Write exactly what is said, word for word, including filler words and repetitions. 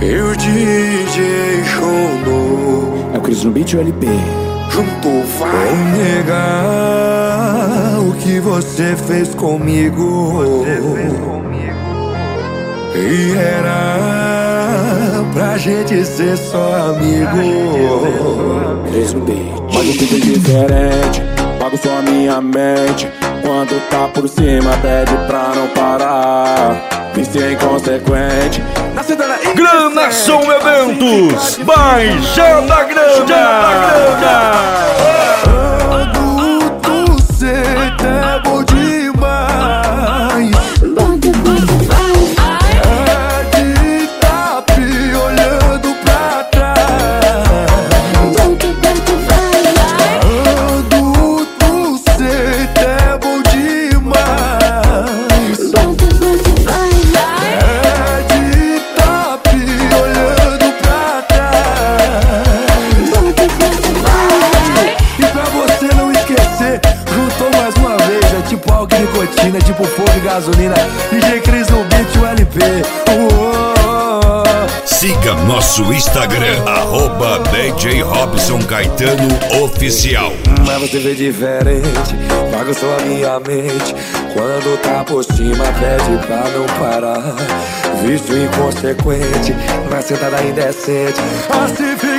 E o D J Shono é o Cris no beat e o L P. Juntou vai negar o que você fez comigo. Você fez comigo. E era pra gente ser só amigo. Cris no beat. Mas eu fiz diferente, bagunçou a minha mente. Quando tá por cima pede pra não parar. Vício inconsequente. Grana Som Eventos, Baixada Grande. Adulto, cê é bom demais. É de tapi olhando pra trás. Adulto, cê é bom demais. É de tapi olhando pra trás. E pra você não esquecer, juntou mais uma vez. É tipo álcool e nicotina, tipo fogo e gasolina. D J Cris no beat, o L P. Uou. Siga nosso Instagram, arroba D J Robson Caetano Oficial. Mas você vê diferente, bagunçou a minha mente. Quando tá por cima pede pra não parar. Vício inconsequente, na sentada indecente. A se